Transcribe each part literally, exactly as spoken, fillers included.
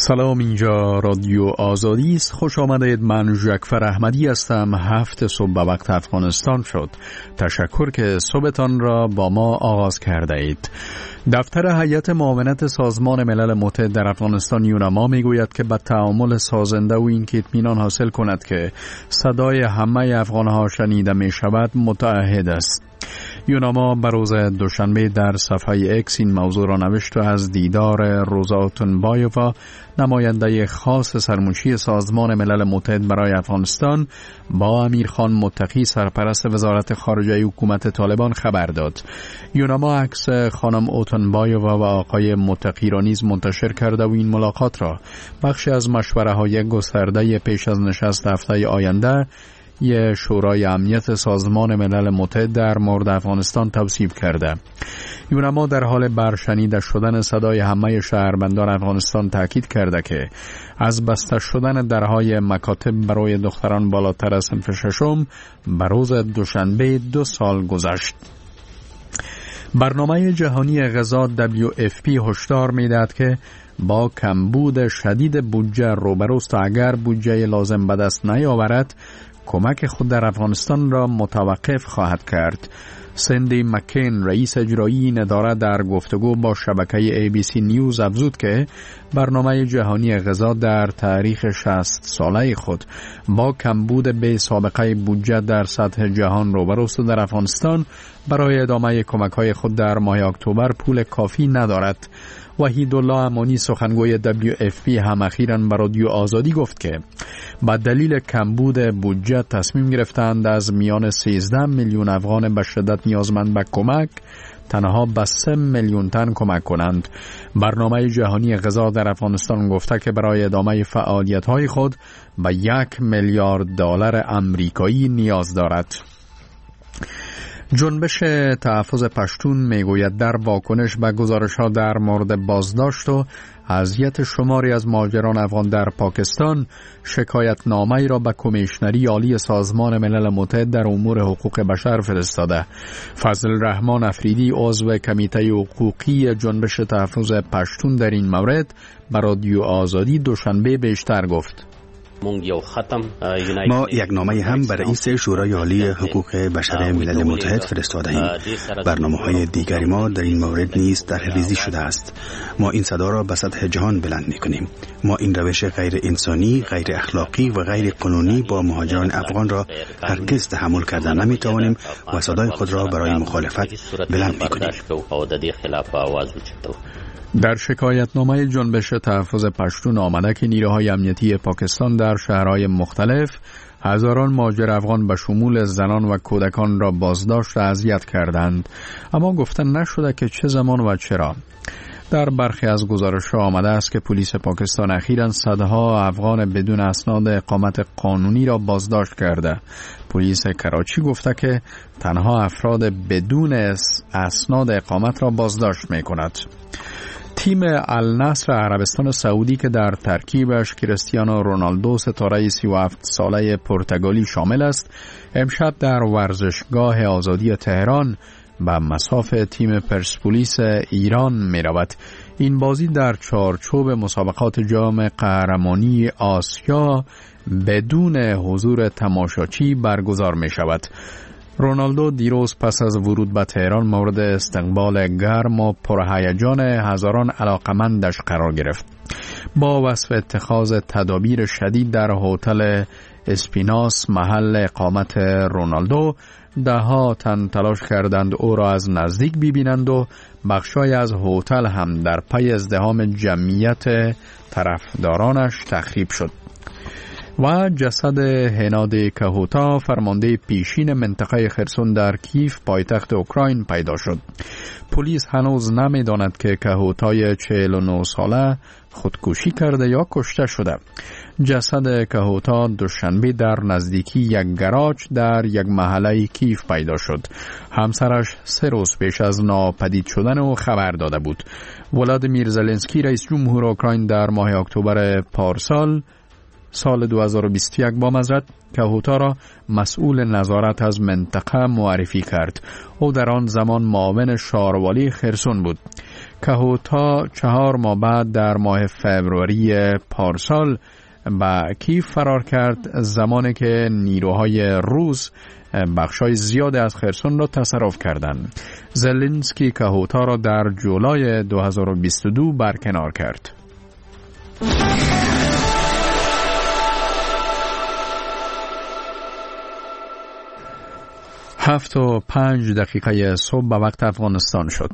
سلام، اینجا رادیو آزادی است. خوش آمدید. من جعفر احمدی هستم. هفت صبح به وقت افغانستان شد. تشکر که صبحتان را با ما آغاز کرده اید. دفتر هیئت معاونت سازمان ملل متحد در افغانستان یونما میگوید که با تعامل سازنده و این که اطمینان حاصل کند که صدای همه افغانها شنیده می شود متعهد است. یونما بر روز دوشنبه در صفحه اکس این موضوع را نوشت و از دیدار روزا اوتنبایووا، نماینده خاص سرمنشی سازمان ملل متحد برای افغانستان، با امیرخان متقی سرپرست وزارت خارجه حکومت طالبان خبر داد. یونما عکس خانم اوتنبایووا و آقای متقی را نیز منتشر کرده و این ملاقات را بخشی از مشوره‌های گسترده پیش از نشست هفته آینده یه شورای امنیت سازمان ملل متحد در مورد افغانستان توصیف کرده. یونما در حال برشنیده شدن صدای همه شهروندان افغانستان تاکید کرده که از بسته شدن درهای مکاتب برای دختران بالاتر از صنف ششم به روز دوشنبه دو سال گذشت. برنامه جهانی غذا دبلیو اف پی هشدار می‌دهد که با کمبود شدید بودجه روبروست و اگر بودجه لازم به دست نیاورد کمک خود در افغانستان را متوقف خواهد کرد. سندی مکین، رئیس اجرایی این اداره، در گفتگو با شبکه ای بی سی نیوز افزود که برنامه جهانی غذا در تاریخ شصت ساله خود با کمبود بی سابقه بودجه در سطح جهان روبروست و در افغانستان برای ادامه کمک‌های خود در ماه اکتبر پول کافی ندارد. وحیدالله امانی، سخنگوی دبلیو اف پی، هم اخیراً به رادیو آزادی گفت که با دلیل کمبود بودجه تصمیم گرفتند از میان سیزده میلیون افغان به شدت نیازمند به کمک تنها به سه میلیون تن کمک کنند. برنامه جهانی غذا در افغانستان گفته که برای ادامه فعالیت‌های خود به یک میلیارد دلار آمریکایی نیاز دارد. جنبش تحفظ پشتون میگوید در واکنش به گزارش‌ها در مورد بازداشت و اذیت شماری از مهاجران افغان در پاکستان شکایتنامه‌ای را به کمیشنری عالی سازمان ملل متحد در امور حقوق بشر فرستاده. فضل الرحمن افریدی، عضو کمیته حقوقی جنبش تحفظ پشتون، در این مورد به رادیو آزادی دوشنبه بیشتر گفت. ما یک نامه هم برای رئیس شورای عالی حقوق بشر ملل متحد فرستاده ایم. برنامه‌های دیگری ما در این مورد نیز طرح‌ریزی شده است. ما این صدا را به سطح جهان بلند می‌کنیم. ما این روش غیر انسانی، غیر اخلاقی و غیر قانونی با مهاجران افغان را هرگز تحمل کردن نمی‌توانیم و صدای خود را برای مخالفت بلند می‌کنیم. در شکایتنامه جنبش تحفظ پشتون آمده که نیروهای امنیتی پاکستان در شهرهای مختلف هزاران مهاجر افغان به شمول زنان و کودکان را بازداشت و اذیت کردند، اما گفته نشده که چه زمان و چرا. در برخی از گزارش‌ها آمده است که پلیس پاکستان اخیراً صدها افغان بدون اسناد اقامت قانونی را بازداشت کرده. پلیس کراچی گفته که تنها افراد بدون اسناد اقامت را بازداشت می‌کند. تیم النصر عربستان سعودی که در ترکیبش کریستیانو رونالدو، ستاره سی و هفت ساله پرتغالی، شامل است، امشب در ورزشگاه آزادی تهران به مصاف تیم پرسپولیس ایران می رود. این بازی در چارچوب مسابقات جام قهرمانی آسیا بدون حضور تماشاچی برگزار می شود. رونالدو دیروز پس از ورود به تهران مورد استقبال گرم و پرهیجان هزاران علاقمندش قرار گرفت. با وصف اتخاذ تدابیر شدید در هتل اسپیناس، محل اقامت رونالدو، ده ها تن تلاش کردند او را از نزدیک ببینند و بخشای از هتل هم در پی ازدحام جمعیت طرفدارانش تخریب شد. و جسد هناد کهوتا، فرمانده پیشین منطقه خرسون در کیف پایتخت اوکراین، پیدا شد. پلیس هنوز نمی‌داند که کهوتای چهل و نه ساله خودکشی کرده یا کشته شده. جسد کهوتا دوشنبه در نزدیکی یک گاراژ در یک محله کیف پیدا شد. همسرش سه روز پیش از ناپدید شدن او خبر داده بود. ولادیمیر زلنسکی، رئیس جمهور اوکراین، در ماه اکتبر پارسال سال دو هزار و بیست و یک با معذرت کهوتا را مسئول نظارت از منطقه معرفی کرد. او در آن زمان معاون شاروالی خرسون بود. کهوتا چهار ماه بعد در ماه فوریه پارسال به کیف فرار کرد، زمانی که نیروهای روس بخشای زیاد از خرسون را تصرف کردند. زلنسکی کهوتا را در جولای دو هزار و بیست و دو برکنار کرد. هفت و پنج دقیقه صبح به وقت افغانستان شد.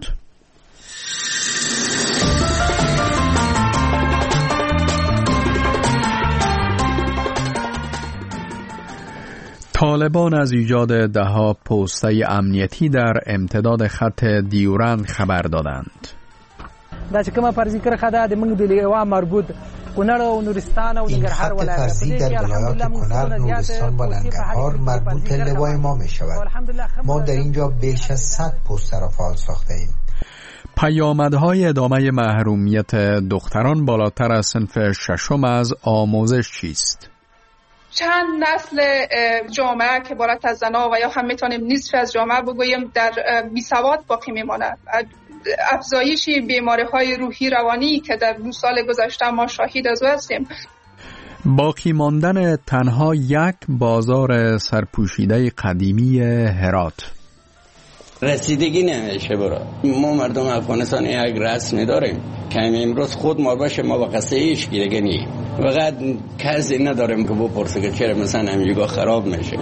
طالبان از ایجاد دهها پوسته امنیتی در امتداد خط دیورند خبر دادند. دا چې کومه فرضي کرښه ده د موږ د لیوا مربوط کونړ او نورستان او ننګرهار ولایت فرضی در ولایات کنر، نورستان و ننګرهار مربوط لیوای ما می شود. ما در اینجا بیش از صد پوستر را فعال ساخته ایم. پیامدهای ادامه محرومیت دختران بالاتر از صنف ششم از آموزش چیست؟ چند نسل جامعه که عبارت از زنها و یا هم میتونیم نصف از جامعه بگوییم در بیسواد باقی میماند. افزایش بیماری‌های روحی روانی که در دو سال گذشته ما شاهد از او هستیم. باقی ماندن تنها یک بازار سرپوشیده قدیمی هرات. رسیدگی نمیشه برا ما مردم افغانستان یک رسمی داریم که امروز خود ما باشه ما با قصه ایش دیگه نیم، فقط کسی نداریم که بپرسه که چرا مثلا همینجا خراب میشه.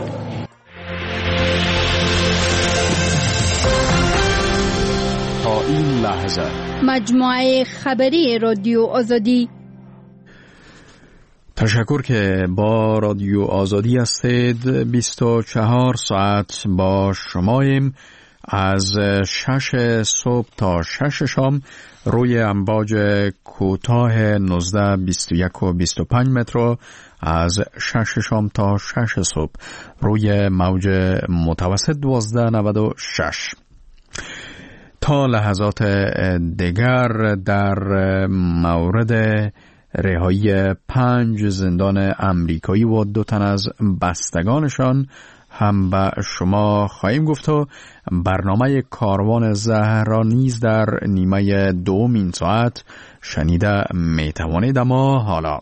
تا این لحظه مجموعه خبری رادیو آزادی. تشکر که با رادیو آزادی هستید. بیست و چهار ساعت با شماییم، از شش صبح تا شش شام روی امواج کوتاه نوزده بیست و یک و بیست و پنج متر، از شش شام تا شش صبح روی موج متوسط دوازده نود و شش. تا لحظات دیگر در مورد رهایی پنج زندان امریکایی و دو تن از بستگانشان هم به شما خواهیم گفت و برنامه کاروان زهر را نیز در نیمه دوم این ساعت شنیده می توانید. اما حالا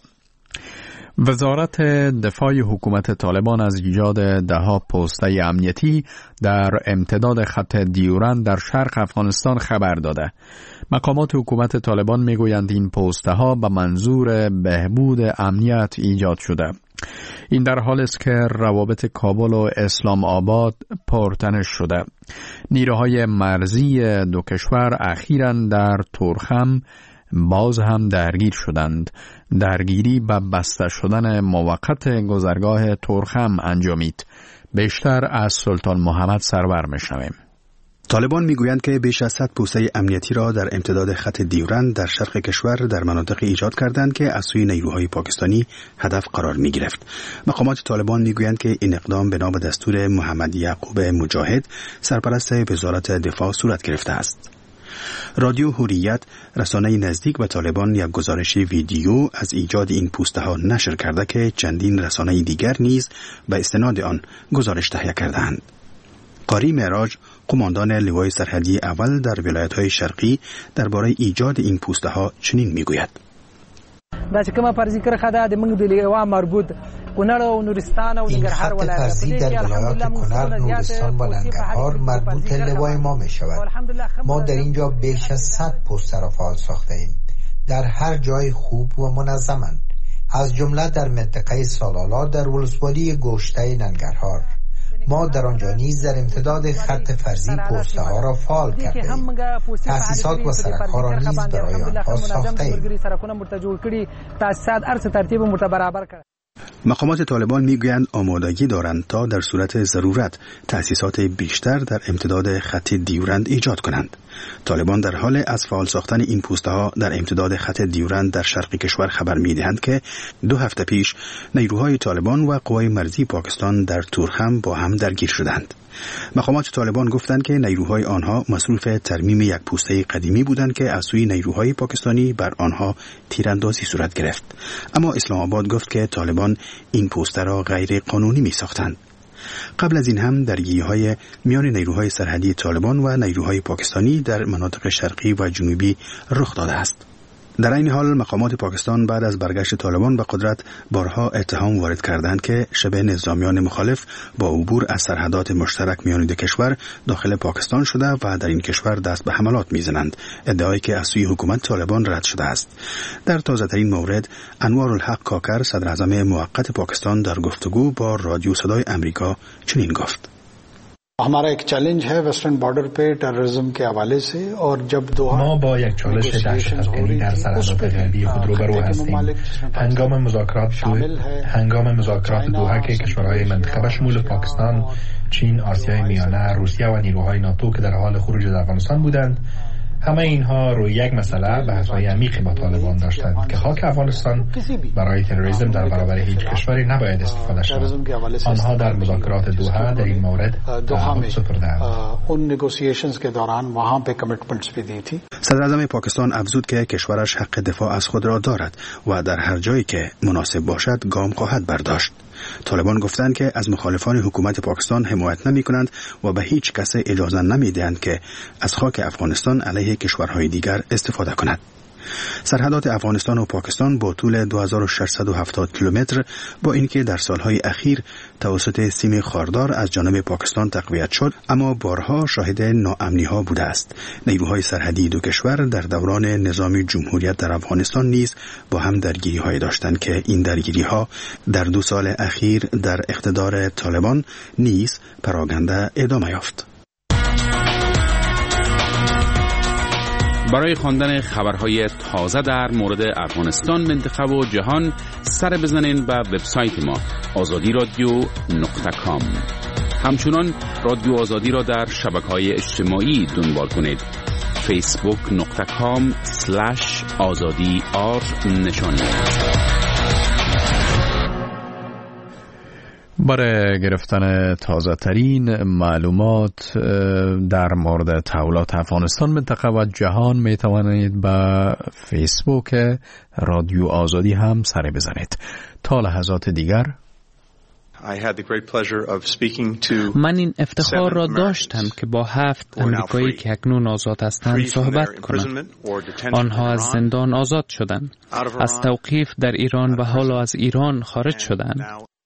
وزارت دفاع حکومت طالبان از ایجاد دهها پوسته امنیتی در امتداد خط دیورند در شرق افغانستان خبر داده. مقامات حکومت طالبان میگویند این پوسته ها به منظور بهبود امنیت ایجاد شده. این در حالی است که روابط کابل و اسلام آباد پرتنش شده. نیروهای مرزی دو کشور اخیراً در تورخم باز هم درگیر شدند. درگیری به بسته شدن موقت گذرگاه تورخم انجامید. بیشتر از سلطان محمد سرور میشنویم. طالبان میگویند که بیش از صد پوسته امنیتی را در امتداد خط دیورند در شرق کشور در مناطق ایجاد کردند که از سوی نیروهای پاکستانی هدف قرار می گرفت. مقامات طالبان میگویند که این اقدام بنا به دستور محمد یعقوب مجاهد سرپرست وزارت دفاع صورت گرفته است. رادیو حریت، رسانه نزدیک به طالبان، یک گزارش ویدیو از ایجاد این پوسته ها نشر کرده که چندین رسانه دیگر نیز به استناد آن گزارش تهیه کردند. قاری معراج، قماندان لوای سرحدی اول در ولایت‌های شرقی، درباره ایجاد این پوسته ها چنین میگوید: دا چې کومه فرضي کرښه ده د موږ د لیوا مربوط کونړ او نورستان او ننګرهار ولایت فرضی در ولایات کنر، نورستان و ننګرهار مربوط لیوای ما می شود. ما در اینجا بیش از صد پوستر را فعال ساخته ایم، در هر جای خوب و منظمند، از جمله در منطقه سالالا در ولسوالی گوشته ننګرهار. ما در آنجا نیز در امتداد خط فرضی پوسته ها را فعال کردیم. تأسیسات و سرک ها را نیز برای آنها ساخته ایم. مقامات طالبان میگویند آمادگی دارند تا در صورت ضرورت تأسیسات بیشتر در امتداد خط دیورند ایجاد کنند. طالبان در حال از فعال ساختن این پوسته ها در امتداد خط دیورند در شرق کشور خبر میدهند که دو هفته پیش نیروهای طالبان و قوای مرزی پاکستان در تورخم با هم درگیر شدند. مقامات طالبان گفتند که نیروهای آنها مصروف ترمیم یک پوسته قدیمی بودند که از سوی نیروهای پاکستانی بر آنها تیراندازی صورت گرفت. اما اسلام آباد گفت که طالبان این پوسته را غیر قانونی می ساختند. قبل از این هم درگیری‌های میان نیروهای سرحدی طالبان و نیروهای پاکستانی در مناطق شرقی و جنوبی رخ داده است. در این حال مقامات پاکستان بعد از برگشت طالبان به قدرت بارها اتهام وارد کردند که شبه نظامیان مخالف با عبور از سرحدات مشترک میان دو کشور داخل پاکستان شده و در این کشور دست به حملات میزنند، ادعایی که از سوی حکومت طالبان رد شده است. در تازه‌ترین مورد انوارالحق کاکر صدر اعظم موقت پاکستان در گفتگو با رادیو صدای امریکا چنین گفت: हमारा एक चैलेंज है वेस्टर्न बॉर्डर पे टेररिज्म के हवाले से और जब दोहा ما با یک چالش دهشت‌افکنی در سرحدات غربی خود روبرو هستیم. هنگام مذاکرات هنگام مذاکرات دوحه که کشورهای منطقه به شمول پاکستان، چین، آسیای میانه، روسیه و نیروهای ناتو که در حال خروج از افغانستان بودند، همه اینها روی یک مسئله بحث‌های عمیقی با طالبان داشتند که خاک افغانستان برای تروریسم در برابر هیچ کشوری نباید استفاده شود. آنها در مذاکرات دوحه در این مورد تعهد سپردند. صدر اعظم پاکستان افزود که کشورش حق دفاع از خود را دارد و در هر جایی که مناسب باشد گام خواهد برداشت. طالبان گفتند که از مخالفان حکومت پاکستان حمایت نمی کنند و به هیچ کس اجازه نمی دهند که از خاک افغانستان علیه کشورهای دیگر استفاده کند. سرحدات افغانستان و پاکستان با طول دو هزار و ششصد و هفتاد کیلومتر با اینکه در سالهای اخیر توسط سیم خاردار از جانب پاکستان تقویت شد، اما بارها شاهد ناامنی‌ها بوده است. نیروهای سرحدی دو کشور در دوران نظام جمهوریت در افغانستان نیز با هم درگیری‌های داشتند که این درگیری‌ها در دو سال اخیر در اقتدار طالبان نیز پراگنده ادامه یافت. برای خواندن خبرهای تازه در مورد افغانستان، منطقه و جهان سر بزنین به وبسایت ما آزادی رادیو نقطه کام. همچنان رادیو آزادی را در شبکه‌های اجتماعی دنبال کنید. فیسبوک نقطه کام سلش آزادی آر نشانی. برای گرفتن تازه ترین معلومات در مورد تحولات افغانستان، منطقه و جهان می توانید به فیسبوک رادیو آزادی هم سر بزنید. تا لحظات دیگر من این افتخار را داشتم که با هفت امریکایی که اکنون آزاد هستند صحبت کنم. آنها از زندان آزاد شدند، از توقیف در ایران و حالا از ایران خارج شدند.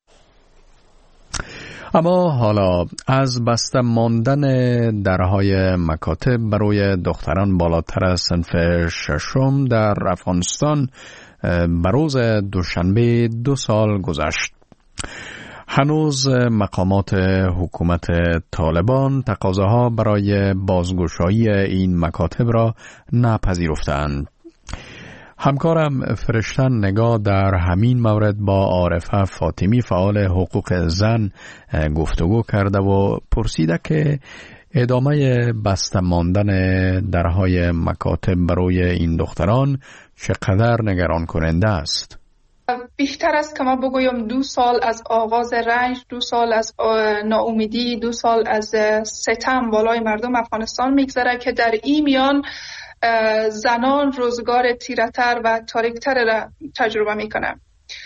اما حالا از بسته ماندن درهای مکاتب برای دختران بالاتر از صنف ششم در افغانستان به روز دوشنبه دو سال گذشت. هنوز مقامات حکومت طالبان تقاضاها برای بازگشایی این مکاتب را نپذیرفتند. همکارم فرشتن نگاه در همین مورد با عارفه فاطمی فعال حقوق زن گفتگو کرده و پرسیده که ادامه بسته ماندن درهای مکاتب برای این دختران چقدر نگران کننده است. بیشتر است که ما بگویم دو سال از آغاز رنج، دو سال از ناامیدی، دو سال از ستم بالای مردم افغانستان میگذره که در این میان زنان روزگار تیره‌تر و تاریک‌تر را تجربه میکنن.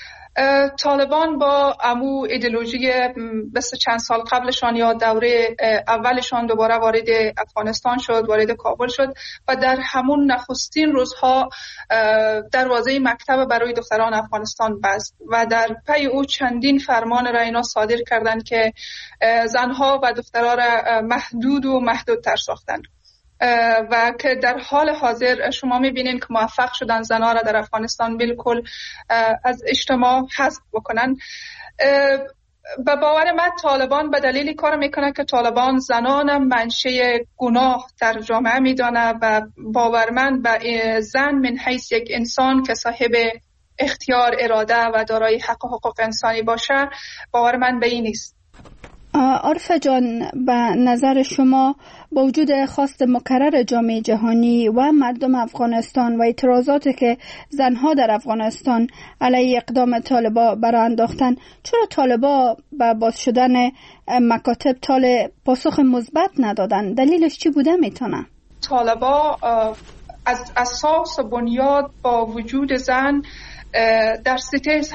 طالبان با امو ایدئولوژی بس چند سال قبلشان یا دوره اولشان دوباره وارد افغانستان شد، وارد کابل شد و در همون نخستین روزها دروازه مکتب برای دختران افغانستان بست و در پی او چندین فرمان را اینا صادر کردند که زنها و دخترها را محدود و محدودتر ساختند و که در حال حاضر شما میبینین که موفق شدن زنها را در افغانستان بالکل از اجتماع حذف بکنن. به باور من طالبان به دلیلی کار میکنه که طالبان زنان منشأ گناه در جامعه میدانه و باورمند به زن من حیث یک انسان که صاحب اختیار، اراده و دارای حق و حقوق انسانی باشه باور من به این نیست. عارفه جان، به نظر شما با وجود خواست مکرر جامعه جهانی و مردم افغانستان و اعتراضاتی که زنها در افغانستان علیه اقدام طالبا برآ انداختن، چرا طالبا به باز شدن مکاتب طال پاسخ مثبت ندادن؟ دلیلش چی بوده میتونه؟ طالبا از اساس بنیاد با وجود زن در ستیز هست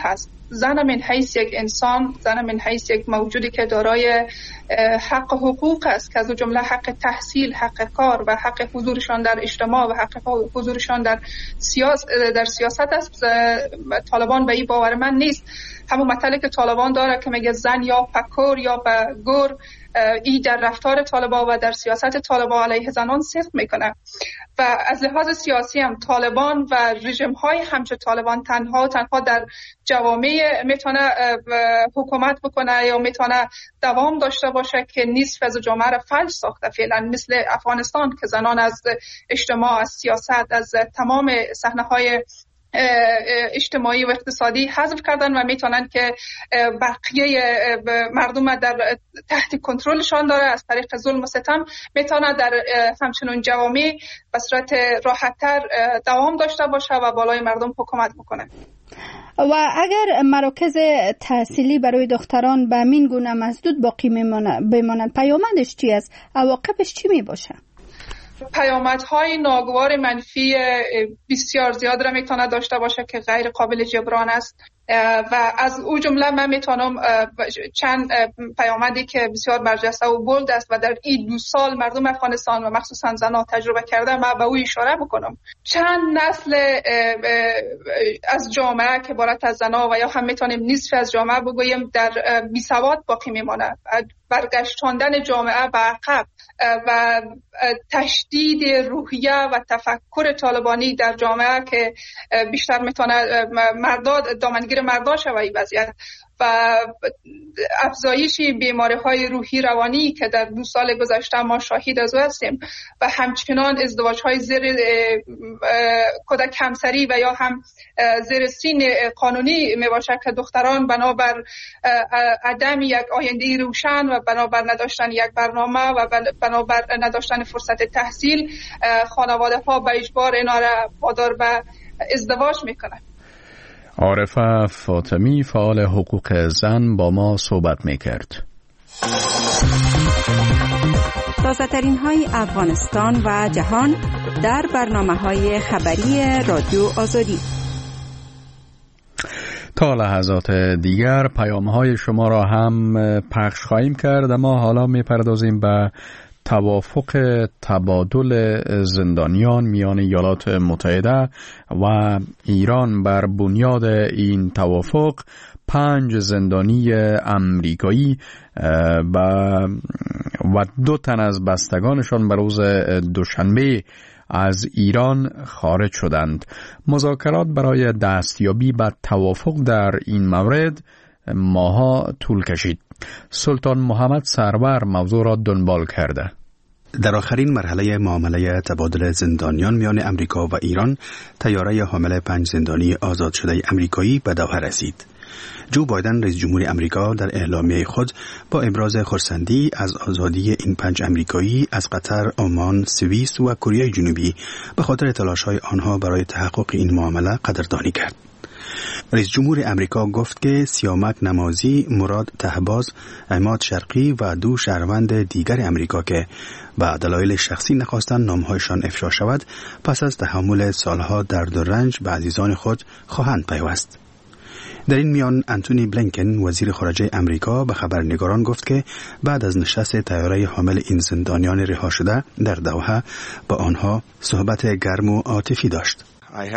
زن من حیث یک انسان، زن من حیث یک موجودی که دارای حق و حقوق است که از جمله حق تحصیل، حق کار و حق حضورشان در اجتماع و حق حضورشان در سیاست در سیاست است. طالبان به این باور من نیست. همون مطلبی که طالبان داره که میگه زن یا پکور یا به گور، ای در رفتار طالبان و در سیاست طالبان علیه زنان صدق میکنه. و از لحاظ سیاسی هم طالبان و رژیم های همچون طالبان تنها تنها در جوامع میتونه حکومت بکنه یا میتونه دوام داشته باشه که نصف از جامعه را فلج ساخته، فعلا مثل افغانستان که زنان از اجتماع، از سیاست، از تمام صحنه های اجتماعی و اقتصادی حذف کردن و میتونن که بقیه مردم در تحت کنترلشان داره از طریق ظلم و ستم میتونن در همچنین جوامع به صورت راحت‌تر دوام داشته باشه و بالای مردم حکومت بکنه. و اگر مراکز تحصیلی برای دختران به همین گونه مسدود باقی بمانند، پیامدش چی است؟ عواقبش چی می باشه؟ پیامدهای ناگوار منفی بسیار زیاد را میتونه داشته باشه که غیر قابل جبران است و از او جمله من میتونم چند پیامدی که بسیار برجسته و بولد است و در این دو سال مردم افغانستان و مخصوصا زنان تجربه کرده، من به او اشاره بکنم. چند نسل از جامعه که عبارت از زنان و یا هم میتونیم نصف از جامعه بگوییم در بیسواد باقی میماند. برگشتاندن جامعه به عقب و تشدید روحیه و تفکر طالبانی در جامعه که بیشتر میتونه مرداد دامنگیر مردان شوه این وضعیت و افزایش بیماری های روحی روانی که در دو سال گذشته ما شاهد از او هستیم و همچنان ازدواج های زیر کودک همسری و یا هم زیر سین قانونی می باشد که دختران بنابر عدم یک آینده روشن و بنابر نداشتن یک برنامه و بنابر نداشتن فرصت تحصیل، خانواده ها به اجبار اینا را وادار به ازدواج میکنن. عارفه فاطمی فعال حقوق زن با ما صحبت میکرد. تازه ترین های افغانستان و جهان در برنامه های خبری رادیو آزادی. تا لحظات دیگر پیام های شما را هم پخش خواهیم کرد، اما حالا میپردازیم به توافق تبادل زندانیان میان ایالات متحده و ایران. بر بنیاد این توافق پنج زندانی امریکایی و دو تن از بستگانشان به روز دوشنبه از ایران خارج شدند. مذاکرات برای دستیابی به توافق در این مورد ماها طول کشید. سلطان محمد سرور موضوع را دنبال کرده. در آخرین مرحله معامله تبادل زندانیان میان امریکا و ایران، طیاره حامل پنج زندانی آزاد شده امریکایی به دوحه رسید. جو بایدن رئیس جمهور امریکا در اعلامیه خود با ابراز خرسندی از آزادی این پنج امریکایی از قطر، عمان، سوئیس و کره جنوبی به خاطر تلاش‌های آنها برای تحقق این معامله قدردانی کرد. رئیس جمهور امریکا گفت که سیامک نمازی، مراد طهباز، عماد شرقی و دو شهروند دیگر امریکا که به دلایل شخصی نخواستند نامهایشان افشا شود، پس از تحمل سالها درد و رنج به عزیزان خود خواهند پیوست. در این میان انتونی بلینکن وزیر خارجه امریکا به خبرنگاران گفت که بعد از نشست طیاره حامل این زندانیان رها شده در دوحه با آنها صحبت گرم و عاطفی داشت.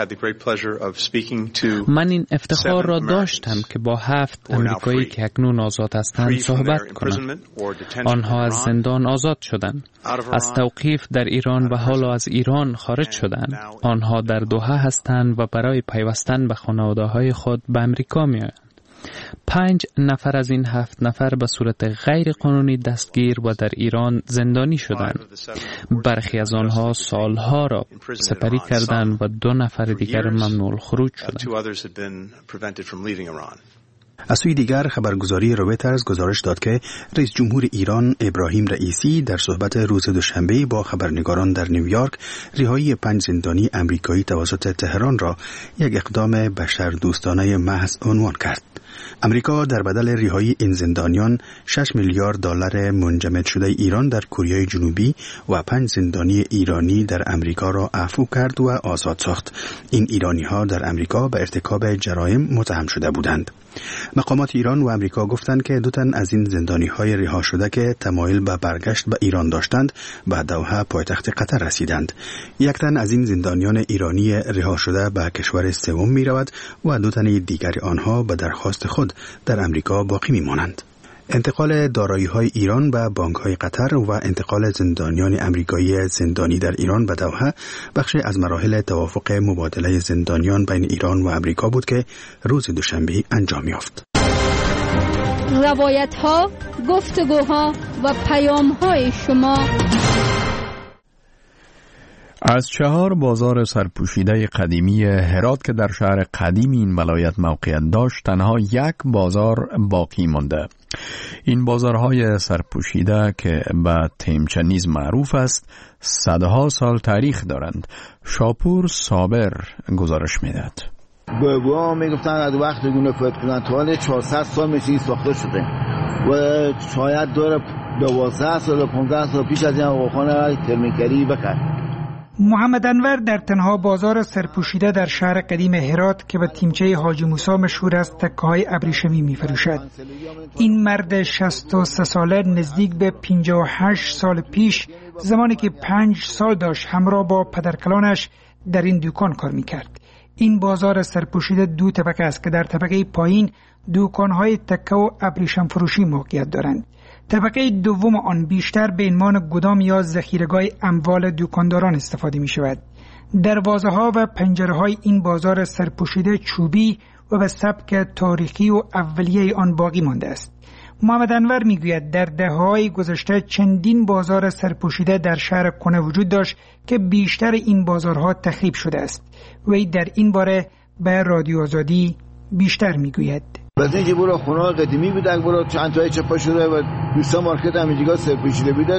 من این افتخار را داشتم که با هفت امریکایی که اکنون آزاد هستند صحبت کنم. آنها از زندان آزاد شدند، از توقیف در ایران و حالا از ایران خارج شدند. آنها در دوحه هستند و برای پیوستن به خانواده‌های خود به امریکا می‌آیند. پنج نفر از این هفت نفر به صورت غیر قانونی دستگیر و در ایران زندانی شدند. برخی از آنها سالها را سپری کردند و دو نفر دیگر ممنوع الخروج شدند. از سوی دیگر خبرگزاری رویترز گزارش داد که رئیس جمهور ایران ابراهیم رئیسی در صحبت روز دوشنبه با خبرنگاران در نیویورک رهایی پنج زندانی آمریکایی توسط تهران را یک اقدام بشردوستانه محض عنوان کرد. امریکا در بدل رهایی این زندانیان شش میلیارد دلار منجمد شده ایران در کره جنوبی و پنج زندانی ایرانی در امریکا را عفو کرد و آزاد ساخت. این ایرانی ها در امریکا به ارتکاب جرایم متهم شده بودند. مقامات ایران و امریکا گفتند که دو تن از این زندانی های رها شده که تمایل به برگشت به ایران داشتند به دوحه پایتخت قطر رسیدند. یک تن از این زندانیان ایرانی رها شده به کشور سوم می رود و دو تن دیگر آنها به درخواست خود در امریکا باقی می مانند. انتقال دارایی‌های ایران به بانک‌های قطر و انتقال زندانیان آمریکایی زندانی در ایران به دوحه بخشی از مراحل توافق مبادله زندانیان بین ایران و آمریکا بود که روز دوشنبه انجام یافت. روایت‌ها، گفتگوها و پیام‌های شما از چهار بازار سرپوشیده قدیمی هرات که در شهر قدیم این ولایت موقعیت داشت تنها یک بازار باقی مانده. این بازارهای سرپوشیده که به تیمچه نیز معروف است صدها سال تاریخ دارند. شاپور صابر گزارش میدهد. بابا میگفتن از وقت گونه فوت کردن تا حالا چهارصد سال میشه ساخته شده و شاید داره دوازده سال و پانزده سال پیش از این آقاخانه ترمیکری بکرد. محمد انور در تنها بازار سرپوشیده در شهر قدیم هرات که به تیمچه حاجی موسی مشهور است تکه‌های ابریشمی می‌فروشد. این مرد شصت و سه ساله نزدیک به پنجاه و هشت سال پیش زمانی که پنج سال داشت همراه با پدرکلانش در این دکان کار می‌کرد. این بازار سرپوشیده دو طبقه است که در طبقه پایین دکان‌های تکه و ابریشم فروشی موقعیت دارند. طبقه دوم آن بیشتر به عنوان گدام یا ذخیره‌گاه اموال دکانداران استفاده می شود. دروازه ها و پنجره های این بازار سرپوشیده چوبی و به سبک تاریخی و اولیه آن باقی مانده است. محمد انور می گوید در دهه‌های گذشته چندین بازار سرپوشیده در شهر کنه وجود داشت که بیشتر این بازارها تخریب شده است. وی در این باره به رادیو آزادی بیشتر می گوید. بعد اینکه برو خونه قدیمی بود، برو چند تای چپا شده و دوستا مارکت همینجا سرپوشیده بود،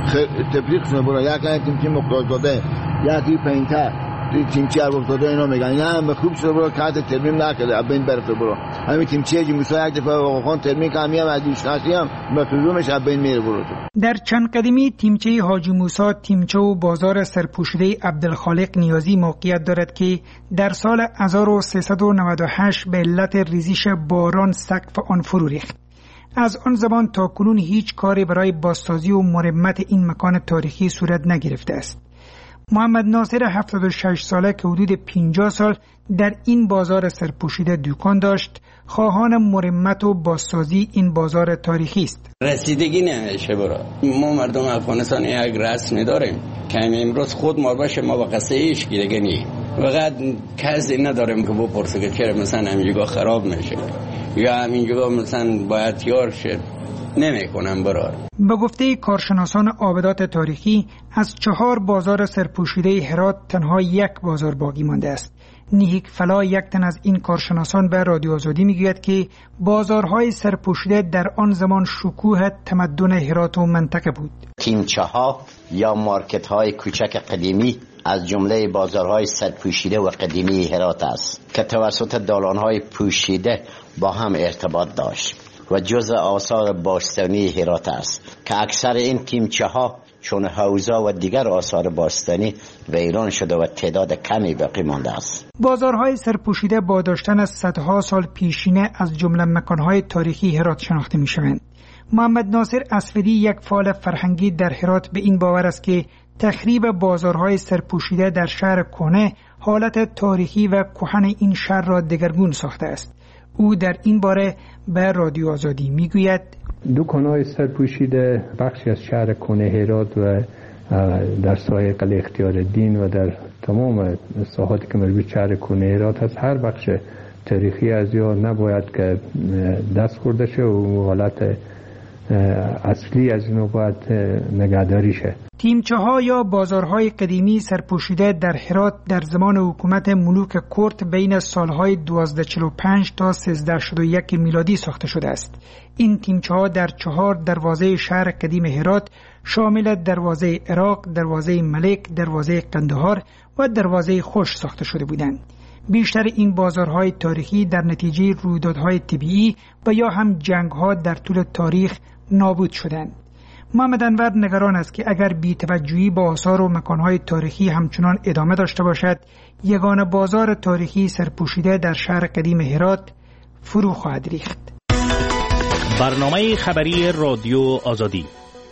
تبلیغ شده برو یک تیم تیم مقدار داده، یکی پینتر تیمچی ارباب داده اینا میگن نه به خوب شده برو کارت ترمیم نکرده بین برفته برو همین تیمچی موسی یک دفعه آقاخان ترمیم کمی هم ازش نشی هم مفرومش بین میره برو. در چند قدیمی تیمچه حاجی موسی تیمچه و بازار سرپوشیده عبدالخالق نیازی موقعیت دارد که در سال هزار و سیصد و نود و هشت به علت ریزش باران سقف آن فرو ریخت. از آن زمان تا کنون هیچ کاری برای بازسازی و مرمت این مکان تاریخی صورت نگرفته است. محمد ناصر هفتاد و شش ساله که حدود پنجاه سال در این بازار سرپوشیده دکان داشت خواهان مرمت و بازسازی این بازار تاریخی است. رسیدگی نمیشه برا ما مردم افغانستان یک رسمی داریم که امروز خود ما باشه ما با قصه ایش دیگه نی فقط کسی نداریم که بپرسه که چرا مثلا همینجا خراب میشه یا همینجا مثلا باید یار شد نمیکنم برار. به گفته کارشناسان آبدات تاریخی از چهار بازار سرپوشیده هرات تنها یک بازار باقی مانده است. نیک فلا یک تن از این کارشناسان به رادیو آزادی میگوید که بازارهای سرپوشیده در آن زمان شکوه تمدن هرات و منطقه بود. تیمچه ها یا مارکت های کوچک قدیمی از جمله بازارهای سرپوشیده و قدیمی هرات است که توسط دالان های پوشیده با هم ارتباط داشت و جزء آثار باستانی هرات است که اکثر این تیمچه ها چون حوزه و دیگر آثار باستانی ویران شده و تعداد کمی باقی مانده است. بازارهای سرپوشیده با داشتن از صدها سال پیشینه از جمله مکانهای تاریخی هرات شناخته می شوند. محمد ناصر اسفدی یک فعال فرهنگی در هرات به این باور است که تخریب بازارهای سرپوشیده در شهر کنه حالت تاریخی و کهن این شهر را دگرگون ساخته است. او در این باره به رادیو آزادی میگوید دکان‌های سرپوشیده بخشی از شهر کنه هرات و در سایه قلعه اختیارالدین و در تمام ساحاتی که مربوط شهر کنه هرات هست هر بخش تاریخی از یا نباید که دست خورده شه و حالت اصلی از اینو باید نگهداری شه. تیمچه ها یا بازارهای قدیمی سرپوشیده در هرات در زمان حکومت ملوک کرد بین سالهای دوازده چهل و پنج تا سیزده شصت و یک میلادی ساخته شده است. این تیمچه ها در چهار دروازه شهر قدیم هرات شامل دروازه عراق، دروازه ملک، دروازه قندهار و دروازه خوش ساخته شده بودند. بیشتر این بازارهای تاریخی در نتیجه رویدادهای طبیعی و یا هم جنگ‌ها در طول تاریخ نابود شدند. محمد انور نگران است که اگر بی‌توجهی با آثار و مکانهای تاریخی همچنان ادامه داشته باشد، یگانه بازار تاریخی سرپوشیده در شهر قدیم هرات فرو خواهد ریخت. برنامه خبری رادیو آزادی.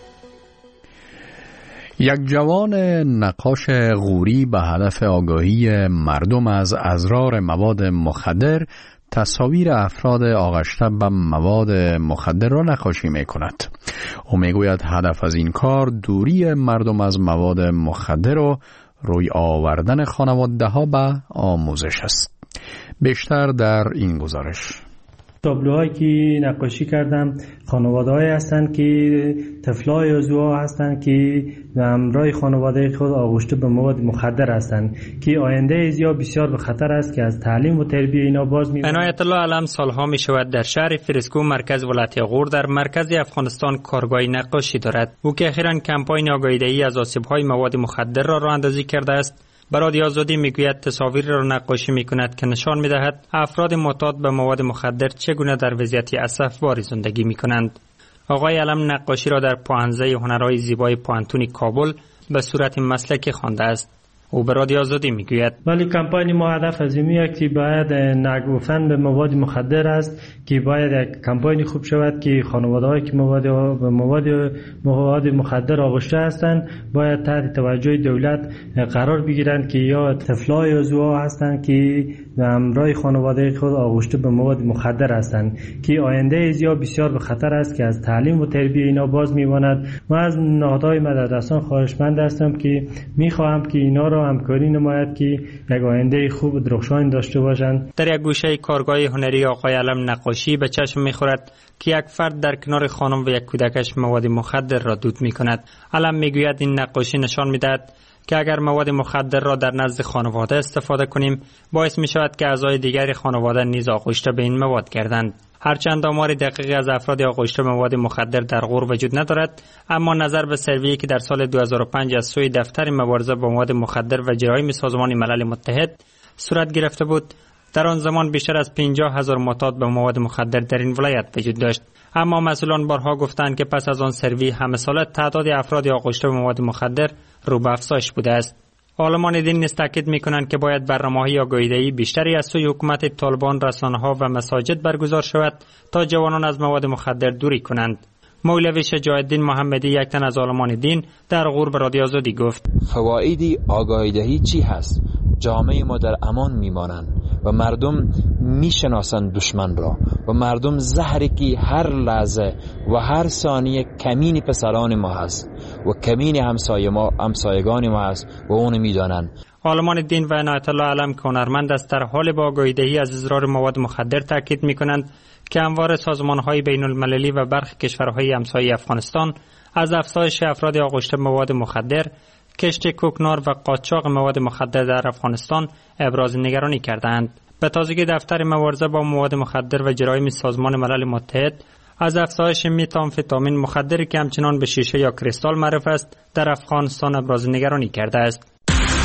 یک جوان نقاش غوری به هدف آگاهی مردم از اضرار مواد مخدر تصاویر افراد آغشته به مواد مخدر را نقاشی می کند. او می گوید هدف از این کار دوری مردم از مواد مخدر و روی آوردن خانواده ها به آموزش است. بیشتر در این گزارش. تابلوهایی که نقاشی کردم خانواده‌هایی هستند که طفلای یازوها هستند که همراه خانواده خود آغشته به مواد مخدر هستند که آینده ایزیا بسیار به خطر است که از تعلیم و تربیت اینا باز می. عنایت الله علم سالها می شود در شهر فرسکو مرکز ولایت غور در مرکز افغانستان کارگاه نقاشی دارد. او که اخیراً کمپاین آگاهی‌دهی از آسیب‌های مواد مخدر را راه اندازی کرده است، برای آزادی میگوید تصاویر را نقاشی میکند که نشان میدهد افراد معتاد به مواد مخدر چگونه در وضعیت اسفبار زندگی میکنند. آقای علم نقاشی را در پوهنزه هنرهای زیبای پوهنتون کابل به صورت مسلکی خوانده است. او به رادیو آزادی میگوید ولی کمپاین ما هدف از این است که باید نگفتن به مواد مخدر است که باید یک کمپاین خوب شود که خانواده‌هایی که مواد به مواد مواد مخدر آغشته هستند باید تحت توجه دولت قرار بگیرند که یا طفلای یازوها هستند که همراه خانواده خود آغشته به مواد مخدر هستند که آینده ایزیا بسیار به خطر است که از تعلیم و تربیت اینا باز میماند. من از نهادهای مدرسان خواهشمند هستم که میخواهم که اینا را همکاری نماید که یک آینده خوب و درخشان داشته باشند. در یک گوشه کارگاه هنری آقای علم نقاشی به چشم میخورد که یک فرد در کنار خانم و یک کودکش مواد مخدر را دود میکند. علم میگوید این نقاشی نشان میدهد که اگر مواد مخدر را در نزد خانواده استفاده کنیم باعث می شود که اعضای دیگر خانواده نیز آغشته به این مواد گردند. هرچند آمار دقیقی از افراد آغشته به مواد مخدر در غور وجود ندارد، اما نظر به سروی که در سال دو هزار و پنج از سوی دفتر مبارزه با مواد مخدر و جرایم سازمان ملل متحد صورت گرفته بود، در آن زمان بیشتر از پنجاه هزار معتاد به مواد مخدر در این ولایت وجود داشت. اما مسئولان بارها گفتند که پس از آن سروی همه ساله تعداد افراد آغشته به مواد مخدر رو به افزایش بوده است. عالمان دین نیز تاکید می‌کنند که باید برنامه‌های آگاهی‌دهی بیشتری از سوی حکومت طالبان، رسانه‌ها و مساجد برگزار شود تا جوانان از مواد مخدر دوری کنند. مولوی شجاع الدین محمدی، یک تن از عالمان دین، در غور به رادیو آزادی گفت: فواید آگاهی‌دهی چی هست؟ جامعه ما در امان میمانند و مردم میشناسند دشمن را و مردم زهری که هر لحظه و هر ثانیه کمین پسران ما هست و کمین همسایه ما همسایگان ما هست و اون میدانند. عالمان دین و عنایت الله علم که هنرمند است در حال با آگاهی‌دهی از اضرار مواد مخدر تاکید میکنند که همواره سازمان‌های بین المللی و برخی کشورهای همسایه افغانستان از افزایش افراد آغشته به مواد مخدر، کشت کوکنار و قاچاق مواد مخدر در افغانستان ابراز نگرانی کردند. به تازگی دفتر مبارزه با مواد مخدر و جرایم سازمان ملل متحد از افزایش میتامفتامین مخدری که همچنان به شیشه یا کریستال معروف است در افغانستان ابراز نگرانی کرده است.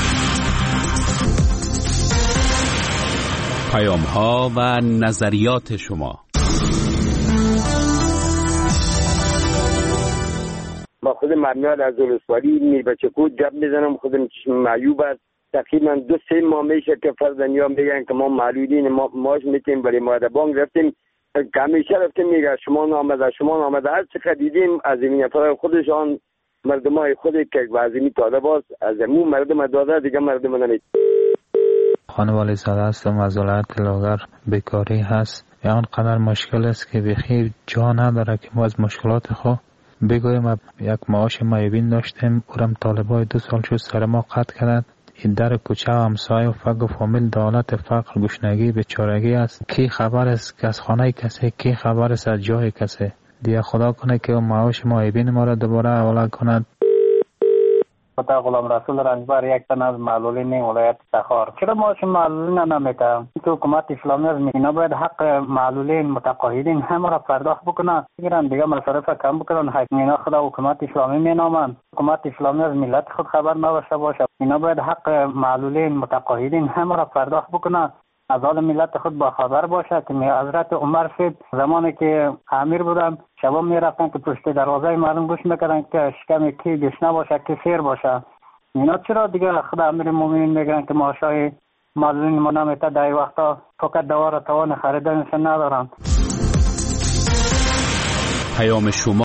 پیام ها و نظریات شما. با خود مرمیاد از ولسوالی میر بچه کود جب میزنم. خودم چشم معیوب است. تقریبا دو سه ماه میشه که فرزندیان بگن که ما معلولین ما ماش میتیم برای ماده بانک رفتیم که همیشه رفتیم میگه شما نامده شما نامده هر چقدر دیدیم از این نفرای خودشان مردم های خودی که وزیمی طالب است از امون مردم داده دیگه مردم نمید. خانوالی زاده هستم از ولایت لاغر. بیکاری هست یا آنقدر مشکل است که بخیر جا نداره که ما از مشکلات خود بگویم. یک معاش معیوبین داشتیم اورم طالبای دو سال شد سر ما قطع کردند. این در کوچه و همسایه و فق و فامیل دولت فقر گشنگی بیچارگی است. کی خبر است که از خانه کسی، کی خبر است از جای کسی. دیگه خدا کنه که معاش معیبین ما را دوباره حواله کند. پتا غلام رسول رنجبر یک تن از معلولین ولایت تخار. چرا معاش معلولین نمیده؟ تو حکومت اسلامی از اینا باید حق معلولین متقاعدین همه را پرداخت بکنن، بگیرن دیگه مصارف کم بکنن. اینا خدا حکومت اسلامی مینامن، حکومت اسلامی از ملت خود خبر نداشته باشه. اینا باید حق معلولین متقاعدین همه را پرداخت بکنن، از حال ملت خود با خبر باشه. که حضرت عمر صاحب زمانی که امیر بودن شبا میرفتن که پشت دروازه مردم گوش میکردن که شکم کی گشنه باشه کی سیر باشه. اینا چرا دیگه خدا امیر مومنین میگن که معاشای معلولین ما نمیته؟ در وقتا فقط دوا را توان خریدنش ندارن. پیام شما